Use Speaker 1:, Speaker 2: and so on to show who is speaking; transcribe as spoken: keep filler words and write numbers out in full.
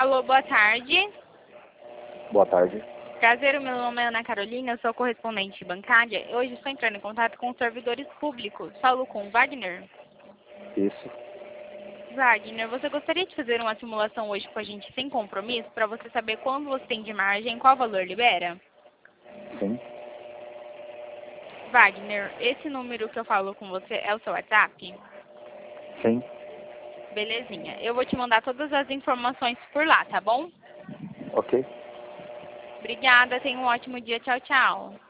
Speaker 1: Alô, boa tarde.
Speaker 2: Boa tarde.
Speaker 1: Prazer, o meu nome é Ana Carolina, eu sou correspondente bancária. Hoje estou entrando em contato com os servidores públicos. Falo com o Wagner.
Speaker 2: Isso.
Speaker 1: Wagner, você gostaria de fazer uma simulação hoje com a gente sem compromisso, para você saber quando você tem de margem e qual valor libera?
Speaker 2: Sim.
Speaker 1: Wagner, esse número que eu falo com você é o seu WhatsApp?
Speaker 2: Sim.
Speaker 1: Belezinha. Eu vou te mandar todas as informações por lá, tá bom?
Speaker 2: Ok.
Speaker 1: Obrigada, tenha um ótimo dia. Tchau, tchau.